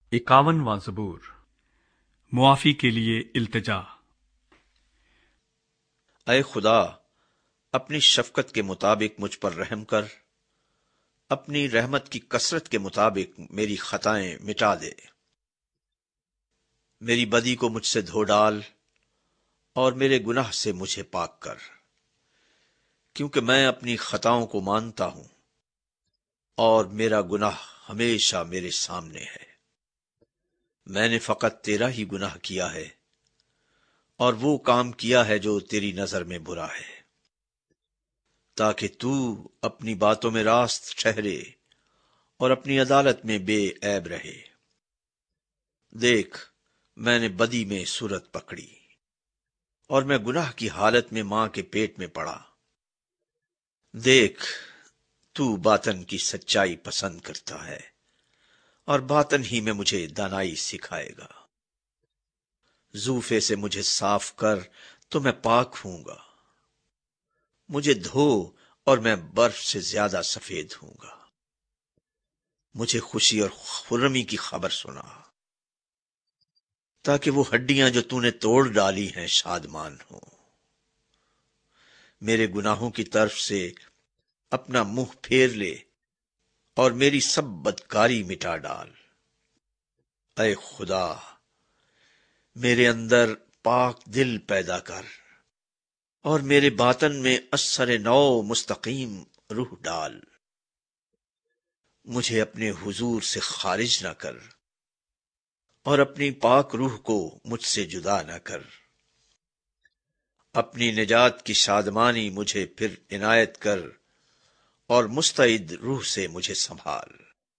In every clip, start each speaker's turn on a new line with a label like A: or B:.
A: 51واں زبور، معافی کے لیے التجا۔
B: اے خدا، اپنی شفقت کے مطابق مجھ پر رحم کر، اپنی رحمت کی کثرت کے مطابق میری خطائیں مٹا دے۔ میری بدی کو مجھ سے دھو ڈال اور میرے گناہ سے مجھے پاک کر، کیونکہ میں اپنی خطاؤں کو مانتا ہوں اور میرا گناہ ہمیشہ میرے سامنے ہے۔ میں نے فقط تیرا ہی گناہ کیا ہے اور وہ کام کیا ہے جو تیری نظر میں برا ہے، تاکہ تو اپنی باتوں میں راست ٹھہرے اور اپنی عدالت میں بے عیب رہے۔ دیکھ، میں نے بدی میں صورت پکڑی اور میں گناہ کی حالت میں ماں کے پیٹ میں پڑا۔ دیکھ، تو باطن کی سچائی پسند کرتا ہے اور باطن ہی میں مجھے دانائی سکھائے گا۔ زوفے سے مجھے صاف کر تو میں پاک ہوں گا، مجھے دھو اور میں برف سے زیادہ سفید ہوں گا۔ مجھے خوشی اور خرمی کی خبر سنا، تاکہ وہ ہڈیاں جو تو نے توڑ ڈالی ہیں شادمان ہوں۔ میرے گناہوں کی طرف سے اپنا منہ پھیر لے اور میری سب بدکاری مٹا ڈال۔ اے خدا، میرے اندر پاک دل پیدا کر اور میرے باطن میں اثر نو مستقیم روح ڈال۔ مجھے اپنے حضور سے خارج نہ کر اور اپنی پاک روح کو مجھ سے جدا نہ کر۔ اپنی نجات کی شادمانی مجھے پھر عنایت کر اور مستعد روح سے مجھے سنبھال۔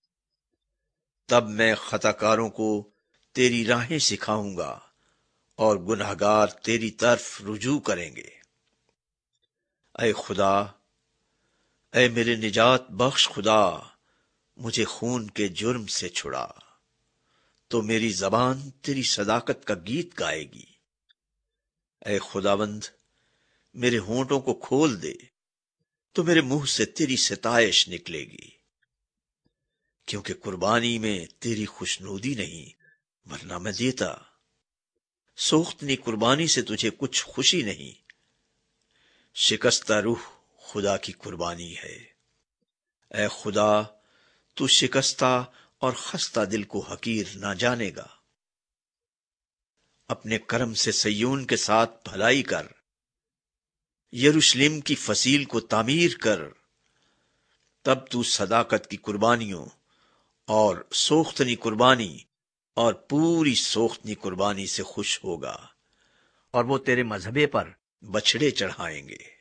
B: تب میں خطا کاروں کو تیری راہیں سکھاؤں گا اور گنہگار تیری طرف رجوع کریں گے۔ اے خدا، اے میرے نجات بخش خدا، مجھے خون کے جرم سے چھڑا، تو میری زبان تیری صداقت کا گیت گائے گی۔ اے خداوند، میرے ہونٹوں کو کھول دے تو میرے منہ سے تیری ستائش نکلے گی، کیونکہ قربانی میں تیری خوشنودی نہیں، ورنہ میں دیتا۔ سوختنی قربانی سے تجھے کچھ خوشی نہیں۔ شکستہ روح خدا کی قربانی ہے۔ اے خدا، تو شکستہ اور خستہ دل کو حقیر نہ جانے گا۔ اپنے کرم سے صیون کے ساتھ بھلائی کر، یروشلم کی فصیل کو تعمیر کر۔ تب تو صداقت کی قربانیوں اور سوختنی قربانی اور پوری سوختنی قربانی سے خوش ہوگا، اور وہ تیرے مذہبے پر بچھڑے چڑھائیں گے۔